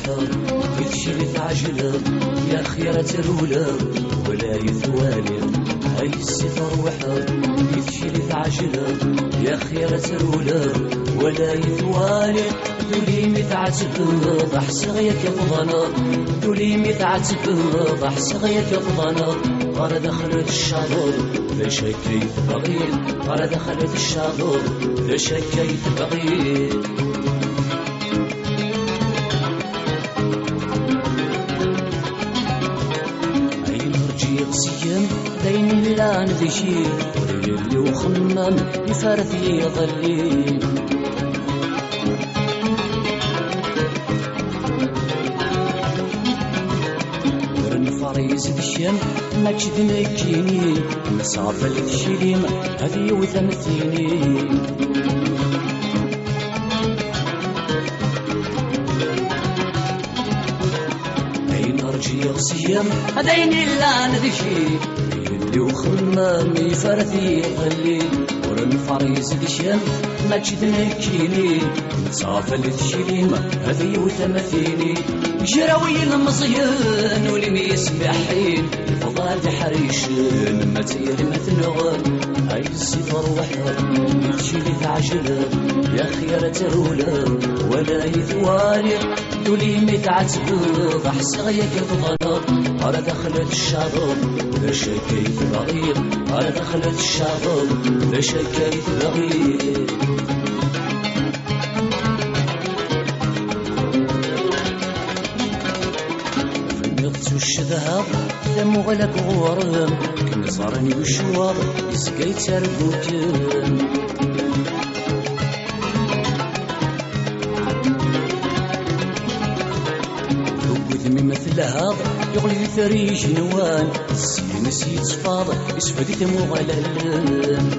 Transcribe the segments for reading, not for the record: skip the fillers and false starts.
روحه يتشي لي تعجله يا خيرة الأولى ولا يثوالي هاي السيف روحه يتشي لي تعجله يا خيرة الأولى ولا يثوالي دولي متعتبض حسغيك فضنا دولي متعتبض حسغيك فضنا قال دخلت الشاطر فشكيت بغيت قال دخلت الشاطر فشكيت بغيت دين لا ندشي وريلي وخمم يفرثي ظلي ورن فريز دشيم ما تشدنكيني نصاب الشليم هذي وثمثيني نرجي غسيم هدين لا ندشي اللي وخمام يفرثي ظلي ورن فريز دشيم ما تشدنكيني نصافى لتشيليم هذي وثمثيني جراوي المصيان ولم يسبحين الفضاد حريشن ما تيري ما تنغن هاي الصفر وحد يتشيلي تعجل يا خيرة الأولى ولا يثوالي دولي متعتبض حسغيك فضنا قال دخلت الشاطر فشكيت بغير قال دخلت الشاطر فشكيت بغير فنقت الشذهب ثم غلق غورم كنصرني وشوار يسقيت تربوكم مثل هذا يغلي ثريج نوان السينس يتصفاض يسفد ثمو غلال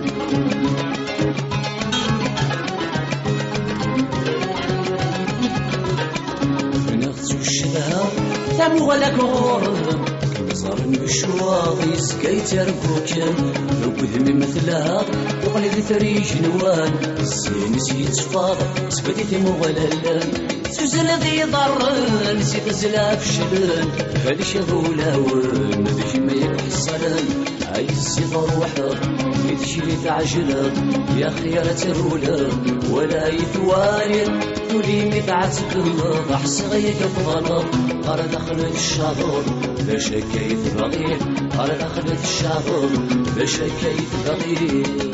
فنغت الشذهب ثمو غلق غورم كنصرني بشواض يسقيت ربوكم ربذ مثل هذا يغلي ثريج نوان السينس يتصفاض يسفد ثمو غلال سوزن ذي ضر نسيت زلاف شلن هذي شغولاون ذي ما يحصلن هاي الصفر وحد يتشي لي تعجله يا خيرة الأولى ولا يثوالي تولي متعتبض حسغيك فضنا قال دخلت الشاطر فشكيت بغير قال دخلت الشاطر فشكيت بغير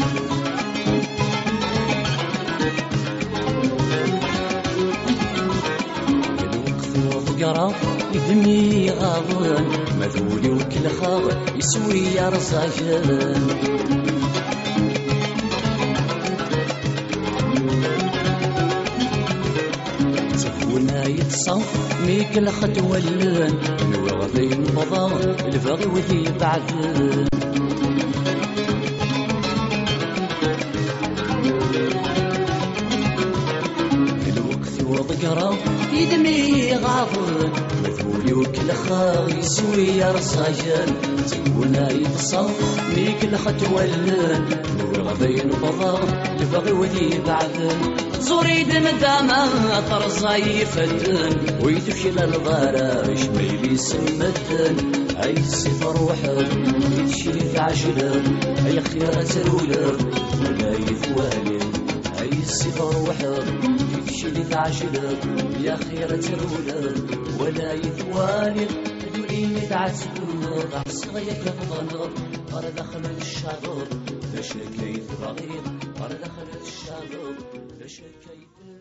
قرا يدمي غاضن مذولي وكل خاض يسوي يا رصاجن تفونا يتصف ميك الخطوة اللن نور غضين بضا البغي وذي بعدن وضقرا يدمي غاضن مثولي وكل خاغ يسوي يا رصاجن تكونا يتصف ميك الخطوة اللن نور غضين بضا البغي وذي بعدن زوري دمداما طرزاي يفتن ويتمشي للغراش ميلي سمتن هاي الصفر وحد يتشي تعجله هاي خيرة الأولى ولا يثوالي هاي الصفر وحد يتشي تعجله يا خيرة الأولى ولا يثوالي دولي متعتبض حسغيك فضنا قال دخلت الشاطر فشكيت بغير قال دخلت الشاطر فشكيت